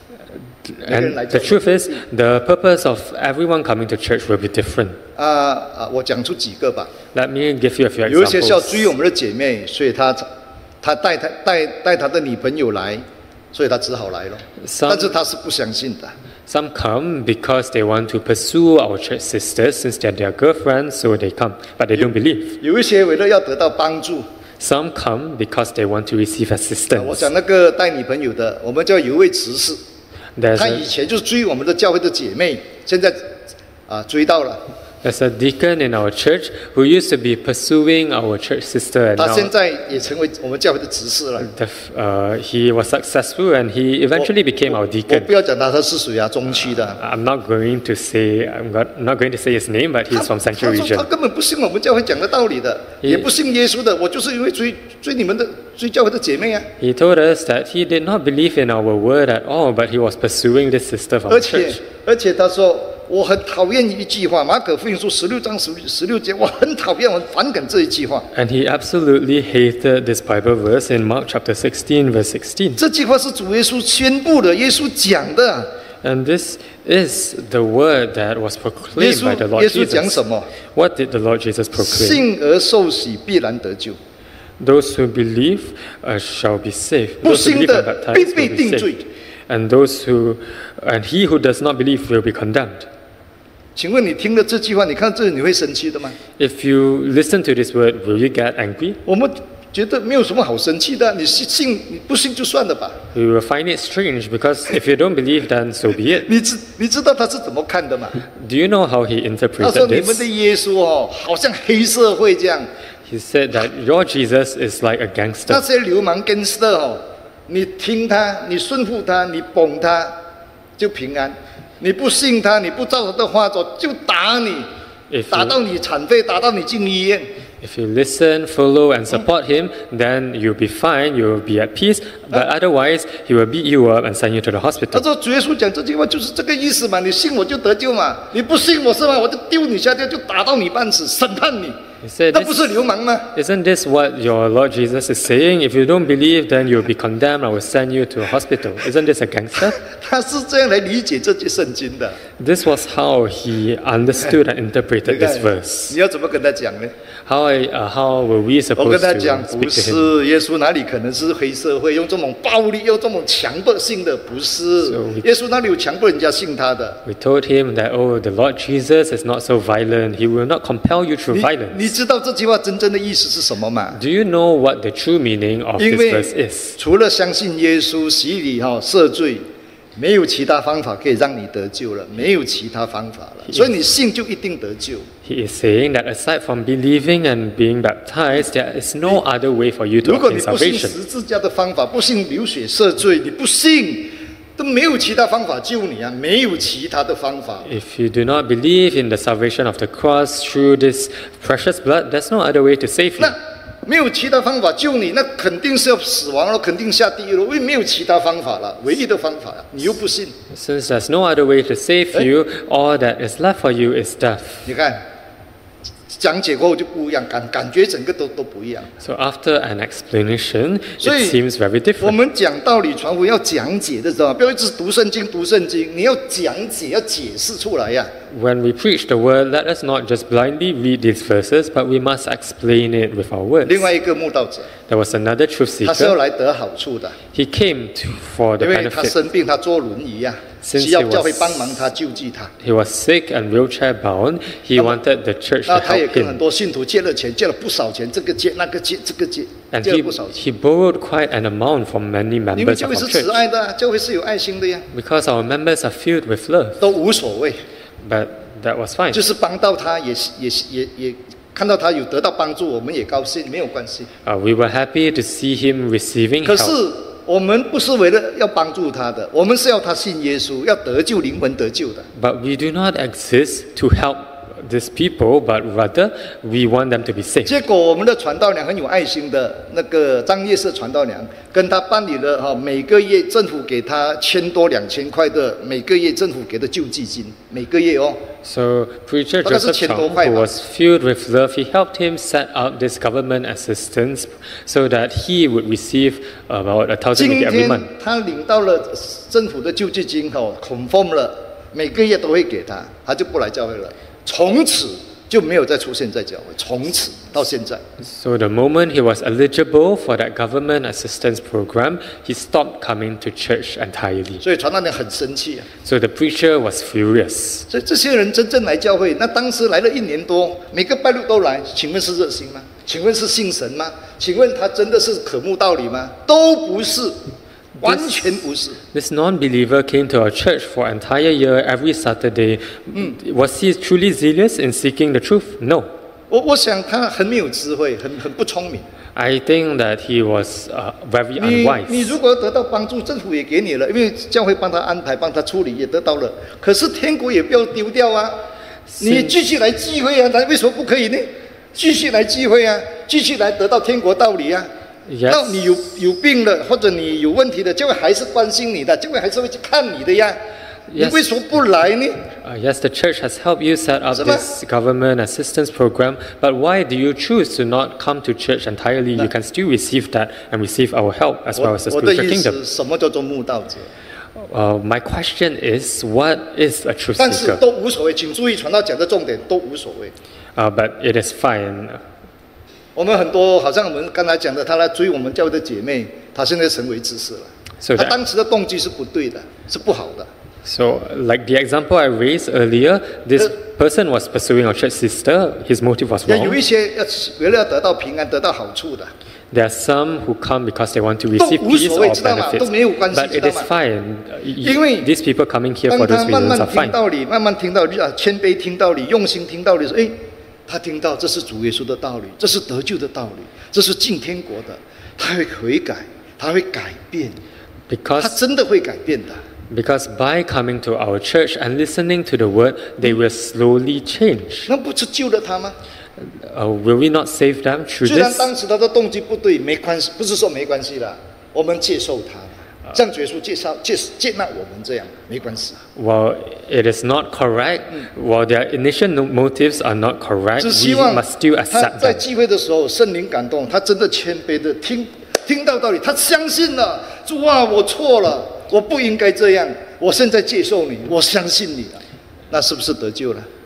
And the truth is, the purpose of everyone coming to church will be different. 啊啊，我讲出几个吧。 Let me give you a few 有一些是要追 examples. 我们的姐妹，所以他他带他带带他的女朋友来，所以他只好来了。 Some- 但是他是不相信的。 Some come because they want to pursue our church sisters since they're their girlfriends, so they come, but they don't believe. 有一些为了要得到帮助， Some come because they want to receive 我 assistance. 讲那个带女朋友的，我们叫有一位执事， There's 他以 a, 前就是追我们的教会的姐妹，现在啊追到了， there's a deacon in our church who used to be pursuing our church sister, and 他现 now 在也成为我们教会的执事了。 the, uh, he was successful and he eventually became our 我 deacon. 不要讲他，他是属于啊中区的。 I'm not going to say I'm got, not going to say his name, but 他 he's from 他 Central 说 Region. 他根本不信我们教会讲的道理的， He- 也不信耶稣的。我就是因为追追你们的追教会的姐妹啊。 He told us that he did not believe in our word at all, but he was pursuing this sister from 而 the 且 church. 而且他说我很讨厌一句话，马可福音书十六章十十六节，我很讨厌，我很反感这一句话。 And he absolutely hated this Bible verse in Mark chapter sixteen, verse sixteen. 这句话是主耶稣宣布的，耶稣讲的。 And this is the word that was 耶 proclaimed by the 稣 Lord 耶稣讲 Jesus. 什么？ What did the Lord Jesus proclaim? 信而受洗必然得救， Those who believe uh, shall be saved. 不 Those who 信 believe 的 and baptized 必 will 被 be 定罪 saved.。And those who, and he who does not believe will be condemned. 请问你听了这句话，你看这你会生气的吗？ If you listen to this word, will you get angry? 我们觉得没有什么好生气的，你信你不信就算了吧。 You will find it strange because if you don't believe, then so be it. 你知你知道他是怎么看的吗？ Do you know how he 他说 interpreted 你们的 this? 耶稣哦，好像黑社会这样， He said that your Jesus is like a 那 gangster. 些流氓 gangster 哦，你听他，你顺服他，你捧他，就平安；你不信他，你不照他的话做，就打你， If 打 you, 到你残废，打到你进医院。 if you listen, follow, and support him, then you'll be fine, you'll be at peace. But otherwise, he will beat you up and send you to the 他 hospital. 说主耶稣讲这句话就是这个意思嘛，你信我就得救嘛，你不信我是吧？我就丢你下地，就打到你半死，审判你， He said, 那不是流氓吗？ Isn't this what your Lord Jesus is saying? If you don't believe, then you'll be condemned. I will send you to a hospital. Isn't this a gangster? 他是这样来理解这句圣经的。 This was how he understood and 你 interpreted 看 this verse. 你要怎么跟他讲呢？ how I, uh, how were we 我 supposed 跟他 to 讲，不 speak to him? 是耶稣哪里可能是黑社会，用这种暴力，用这种强迫性的，不是 So we-。 耶稣哪里有强迫人家信他的？ We told him that, oh, the Lord Jesus is not so violent. He will not compel you through 你 violence. 你知道这句话真正的意思是什么吗？ Do you know what the true meaning of 因 this 为 verse is? 除了相信耶稣洗礼哈赦罪，没有其他方法可以让你得救了，没有其他方法了，所以你信就一定得救。 He is saying that aside from believing and being baptized, there is no other way for you to 如果 obtain 你不信 salvation. 十字架的方法，不信流血赦罪，你不信，都没有其他方法救你啊，没有其他的方法。 If you do not believe in the salvation of the cross through this precious blood, there's no other way to save you. 那没有其他方法救你，那肯定是要死亡了，肯定下地狱了，因为没有其他方法了，唯一的方法，你又不信。 Since there's no other way to save you, all that is left for you is death. 你看，讲解过后就不一样，感感觉整个都都不一样。 So after an explanation, 所以 it seems very 我 different. 们讲道理传福音要讲解的，知道吗？不要一直读圣经读圣经，你要讲解，要解释出来呀、 When we preach the word, let us not just blindly read these verses, but we must explain it with our words. 另外一个慕道者， There was another truth 他是要 seeker. 来得好处的， He came to, for the 因为他 benefit. 生病，他坐轮椅呀、 Since 需要 he 教会 was- 帮忙他救济他。 He was sick and wheelchair bound. He 那么- wanted the church 那 to 他也 help 跟很 him. 多信徒借了钱，借了不少钱，这个借那个借，这个借， And 借了 he, 不少钱。 he borrowed quite an amount from many 因为 members 教 of 会 our 是慈 church. 爱的、啊，教会是有爱心的呀， Because our members are filled with love. 都无所谓， But that was fine. 就是帮到他，也也也也看到他有得到帮助，我们也高兴，没有关系。 Uh, we were happy to see him receiving 可是 help. 我们不是为了要帮助他的，我们是要他信耶稣，要得救，灵魂得救的。 But we do not exist to help these people, but rather we want them to be saved. 结果我们的传道娘很有爱心的那个张夜社传道娘，跟他办理了哈，每个月政府给他千多两千块的每个月政府给的救济金，每个月哦。 So preacher 大概是 Joseph 千多 Chong, 块吧。 who was filled with love, he helped him set up this government assistance so that he would receive about a thousand 今 ringgit every 天 month. 他领到了政府的救济金哦，confirm 了，每个月都会给他，他就不来教会了，从此就没有再出现在教会，从此到现在。 So the moment he was eligible for that government assistance program, he stopped coming to church entirely. 所以传道人很生气啊。 So the preacher was furious. 所以这些人真正来教会，那当时来了一年多，每个拜六都来，请问是热心吗？请问是信神吗？请问他真的是渴慕道理吗？都不是，完全不是。 This non-believer came to our church for an entire year every Saturday. Was he truly zealous in seeking the truth? No. 我我想他很没有智慧，很很不聪明。 I think that he was uh, very 你你 unwise. 如果得到帮助，政府也给你了，因为教会帮他安排、帮他处理，也得到了。可是天国也不要丢掉啊！你继续来聚会啊，他为什么不可以呢？继续来聚会啊，继续来得到天国道理啊。 Yes. 那你有有病了，或者你有问题的，教会还是关心你的，教会还是会去看你的呀。你 Yes. 为什么不来呢？ Uh, yes, the church has helped you set up 是吧？ this government assistance program, but why do you choose to not come to church entirely? You can still receive that and receive our help as well 我 as the 我的 spiritual 意 kingdom. 思，什么叫做慕道者？ Uh, my question is, what is a truth 但是 seeker? 都无所谓，请注意传道讲的重点都无所谓。 Uh, but it is fine. 我们很多好像我们刚才讲的，他来追我们教会的姐妹，他现在成为知识了。 So 他 that- 当时的动机是不对的，是不好的。 So, like the example I raised earlier, this Uh, person was pursuing our church sister. His motive was 也有 wrong. 一些要为了要得到平安、得到好处的， There are some who come because they want to 都 receive 无 peace 所谓， or 知道吗？ benefits. 都没有关系， But 知 it 道 is 吗？ fine. Y- 因为 These people coming here 当 for 他 those 慢 reasons 慢 are 听 fine. 道理，慢慢听到啊，谦卑听道理，用心听道理，说，哎，他听到这是主耶稣的道理，这是得救的道理，这是进天国的，他会悔改，他会改变，他 Because 真的会改变的。 Because by coming to our church and listening to the word, they will slowly change. 那不是救了他吗？ Uh, will we not save them through 虽然 this? 当时他的动机不对，没关系，不是说没关系啦，我们接受他了，这样耶稣介绍接接纳我们这样没关系。 While it is not correct, while their initial no- motives are not correct, 只 we 希望 must still 他 accept 在 them. 聚会的时候，圣灵感动，他真的谦卑的听听到道理，他相信了，主啊，我错了，我不应该这样，我现在接受你，我相信你了，那是不是得救了？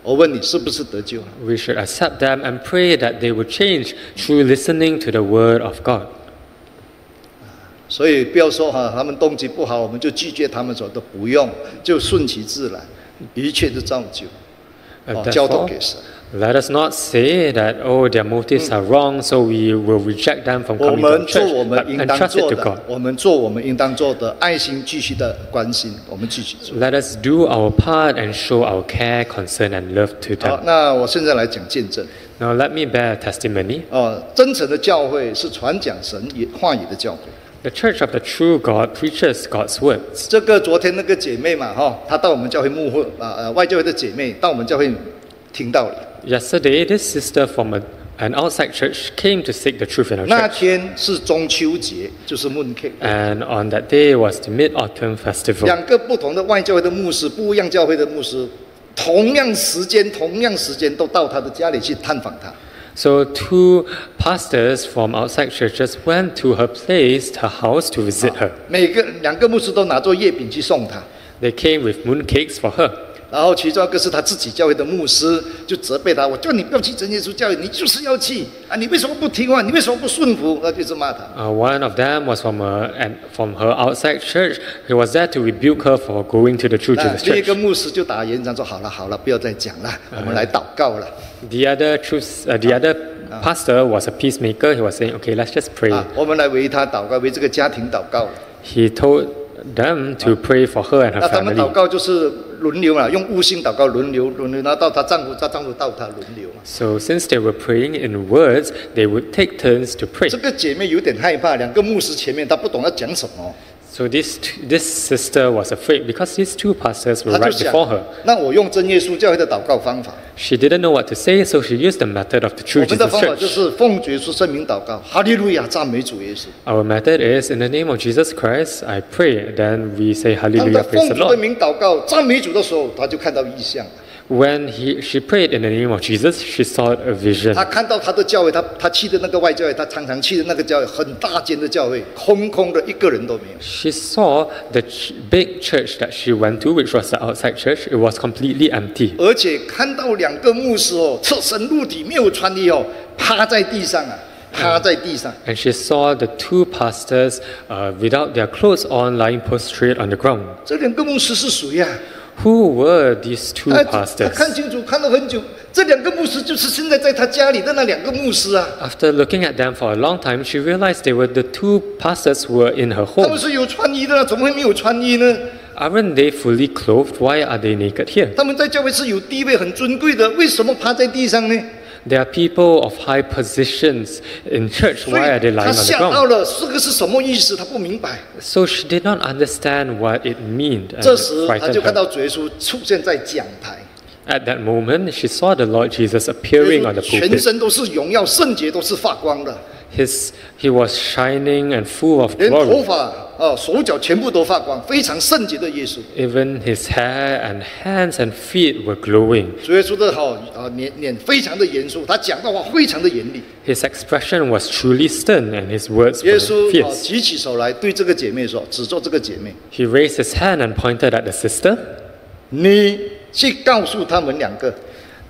我问你是不是得救了？ We should accept them and pray that they will change through listening to the Word of God. 所以不要说哈，他们动机不好，我们就拒绝他们说都不用，就顺其自然，一切都照旧， Uh, 哦，交托 therefore, 给神。 let us not say that, oh, their motives are wrong, so we will reject them from 我 coming to 们 the 做 church, 我们 but 应当 entrust it 做 to 的 God.， 我们做我们应当做的，爱心继续的关心，我们继续做。 Let us do our part and show our care, concern, and love to 好， them. 那我现在来讲见证。 Now, let me bear testimony. 哦，真诚的教会是传讲神语话语的教会。 The church of the true God preaches God's words. 这个昨天那个姐妹嘛，哈，她到我们教会牧会啊呃外教会的姐妹到我们教会听到了。 Yesterday, this sister from a, an outside church came to seek the truth in our 那 church. 天是中秋节，就是 Mooncake。 And on that day was the Mid-Autumn Festival. 两个不同的外教会的牧师，不一样教会的牧师，同样时间，同样时间都到他的家里去探访他。 So two pastors from outside churches went to her place, her house, to visit her. 每个两个牧师都拿着月饼去送他， They came with mooncakes for her. 然后其中一个是他自己教会的牧师，就责备他：“我叫你不要去真耶稣教会，你就是要去啊！你为什么不听话？你为什么不顺服？”他就是骂他。 Uh, one of them was from a, and from her outside church. He was there to rebuke her for going to the true 那 Jesus 另一 church. 个牧师就打圆场说：“好了好了，不要再讲了，我们来祷告了。 The other truth, uh, the other pastor was a peacemaker. He was saying, "Okay, let's just pray." 啊，我们来为他祷告，为这个家庭祷告了。 He told them to pray for her and her 那他们 family. 祷告就是轮流了，用悟性祷告轮流轮流，然后到她丈夫，她丈夫到她轮流嘛。 So since they were praying in words, they would take turns to pray. 这个姐妹有点害怕，两个牧师前面她不懂要讲什么， So this this sister was afraid because these two pastors were 她就 right 想 before her.， 那我用真耶稣教会的祷告方法。 She didn't know what to say, so she used the method of the 我 true 们的 Jesus 方法就 church. 是奉主耶稣圣名祷告，哈利路亚，赞美主耶稣。 Our method is, in the name of Jesus Christ, I pray. Then we say 当她 Hallelujah, 奉 praise the 主的 Lord. 名祷告，赞美主的时候，她就看到异象。 When he, she prayed in the name of Jesus, she saw a vision. 她看到她的教会，她她去的那个外教会，她常常去的那个教会，很大间的教会，空空的，一个人都没有。 She saw the ch- big church that she went to, which was the outside church. It was completely empty. 而且看到两个牧师哦，赤身露体，没有穿衣哦，趴在地上啊，趴在地上。 And she saw the two pastors uh, without their clothes on, lying prostrate on the ground. 这两个牧师是谁呀、 Who were these two 他他 pastors? 看清楚，看了很久，这两个牧师就是现在在他家里的那两个牧师啊。 After looking at them for a long time, she realized they were the two pastors who were in her 他们 home. 是有穿衣的啊，怎么会没有穿衣呢？ Aren't they fully clothed? Why are they naked here? 他们在教会是有地位、很尊贵的，为什么趴在地上呢？ They are people of high positions in church. 所以 Why are they 他 lying on the 吓到 ground? 了，这个是什么意思？他不明白。 So she did not understand what it meant. And 这 it 时他 frightened 就看 her. 到主耶稣出现在讲台， At that moment, she saw the Lord Jesus 耶 appearing on 稣 the 全 pulpit. 身都是荣耀、圣洁，都是发光的， His, he was shining and full of 连头 glory. 发、哦手脚全部都发光，非常圣洁的耶稣。 Even his hair and hands and feet were glowing. 主耶稣的好啊脸脸非常的严肃，他讲的话非常的严厉。 His expression was truly stern and his words 耶 were 稣啊 fierce. 举起手来对这个姐妹说，指着这个姐妹， He raised his hand and pointed at the sister. 你去告诉他们两个，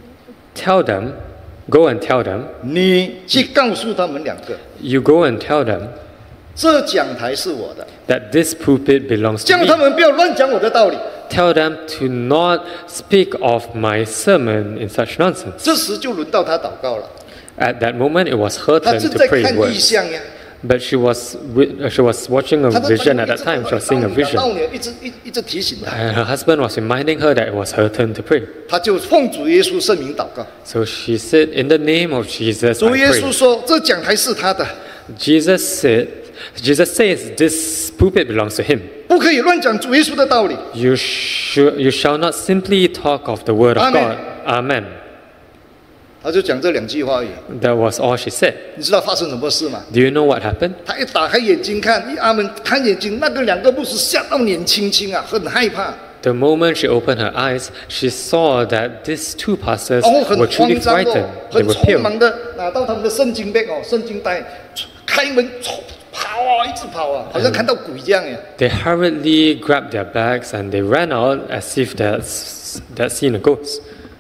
Tell them, go and tell them, 你去告诉他们两个， you go and tell them 这讲台是我的， that this pulpit belongs 这 to 样他 me. 们不要乱讲我的道理。 Tell them to not speak of my sermon in such nonsense. 这时就轮到他祷告了， At that moment, it was her 他 turn 正 to 在 pray 看异 words. 象呀。 But she was wi- uh, she was watching a 他的 vision 朋 at 友 that time. She was seeing a 一直 vision. 闹你，一直一一直提醒他， And her husband was reminding her that it was her turn to pray. 他就奉主耶稣圣名祷告。 So she said, "In the name of Jesus, 主 I 耶稣 pray." 说，这讲台是他的， Jesus said, Jesus says this pulpit belongs to him. 不可以乱讲主耶稣的道理。 You, sh- you shall not simply talk of the word of Amen. God. Amen. 他就讲这两句话而已。 That was all she said. 你知道发生什么事吗？ Do you know what happened? 他一打开眼睛看，一阿门看眼睛，那个两个牧师吓到脸青青啊，很害怕， The moment she opened her eyes, she saw that these two pastors 然后很 were truly 慌张 frightened. 的， They 很 were 匆 pale. 忙的拿到他们的圣经背哦，圣经带，开门冲跑啊，一直跑啊，好像看到鬼这样呀。 They hurriedly grabbed their bags and they ran out as if they had, s- they had seen a ghost.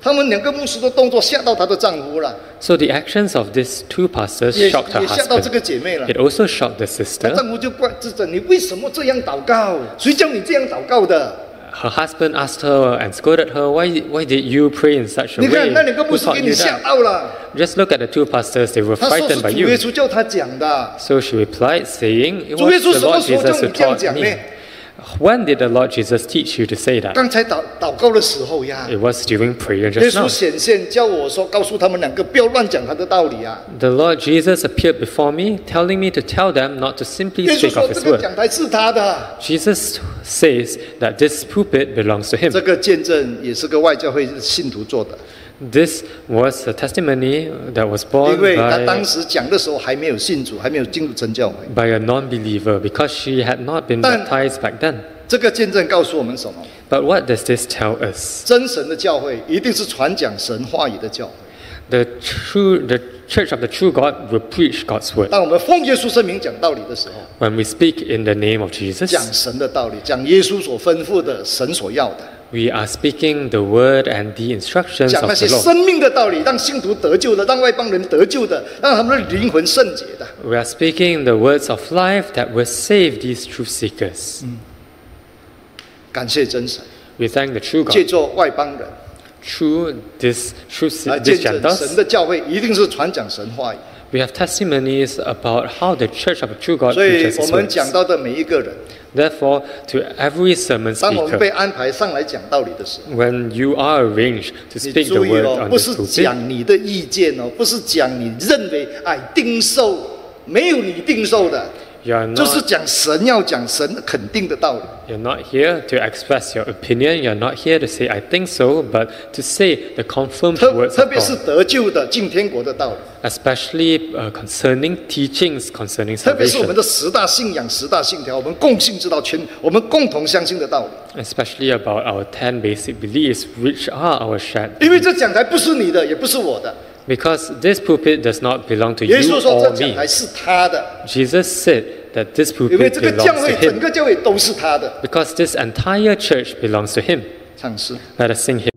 他们两个牧师的动作吓到她的丈夫了， So the actions of these two pastors 也 shocked her 也吓到这 husband. 个姐妹了。 It also shocked the 她 sister. 丈夫就怪自责，你为什么这样祷告？谁叫你这样祷告的？ Her husband asked her and scolded her, why, why did you pray in such a 你看 way? 那两个牧 Who 师给 taught 你 you 吓 that? 到了。 Just look at the two pastors, they were 他说 frightened 是 by 主 you. 耶稣叫他讲的。 So she replied, saying, It 主耶 was 稣 the 什么 Lord 时候叫 Jesus 你 who 这样 taught 讲呢？ me. When did the Lord Jesus teach you to say that? 刚才祷祷告的时候呀， It was during prayer 耶 just 稣 now. 显现叫我说，告诉他们两个不要乱讲他的道理啊。 The Lord Jesus appeared before me, telling me to tell them not to simply 耶稣 speak 说 of 这 His 个 word. 讲台是他的， Jesus says that this pulpit belongs to 这 Him. 个见证也是个外教会信徒做的， This was a testimony that was 因 borne 为他当 by, 时讲的时候还没有信主，还没有进入真教会。 by a non-believer because she had not been 但- baptized back then. 这个见证告诉我们什么？ But what does this tell us? 真神的教会一定是传讲神话语的教会。 The true, the church of the true God will preach God's word. 当我们奉耶稣圣名讲道理的时候， When we speak in the name of Jesus, 讲神的道理，讲耶稣所吩咐的，神所要的， we are speaking the word and the instructions 讲 of 那些 the Lord. 生命的道理，让信徒得救的，让外邦人得救的，让他们的灵魂圣洁的。 We are speaking the words of life that will save these truth seekers. 感谢真神， We thank the true 借 God. 着外邦人 Through this truth, 来 these 见证神 Gentiles, 的教会一定是传讲神话语。 we have testimonies about how the church of the true God 所以 preaches 我 His 们 words. 讲到的每一个人， Therefore, to every sermon 当我们被 speaker, 安排上来讲道理的时候， when you are arranged to 你 speak the 注意 word 哦， on 不 this 是 pulpit, 讲你的意见哦，不是讲你认为哎定受，没有你定受的， you are 就是 not 讲神要讲神肯定的道理。 You're not here to express your opinion. You're not here to say, I think so, but to say the confirmed 特 words 特 of 别是 God, 得救的进天国的道理， especially uh, concerning teachings concerning 特别是我们 salvation, 的十大信仰、十大信条，我们共信之道，全我们共同相信的道理。 especially about our ten basic beliefs, which are our shared. 因为这讲台不是你的，也不是我的。 Because this pulpit does not belong to 耶 you 稣说 or 这讲 me. 台是他的， Jesus said that this 因为 pulpit 这个教 belongs 会 to 整 Him. 个教会都是他的。 Because this entire church belongs to Him. 唱诗。 Let us sing hymn.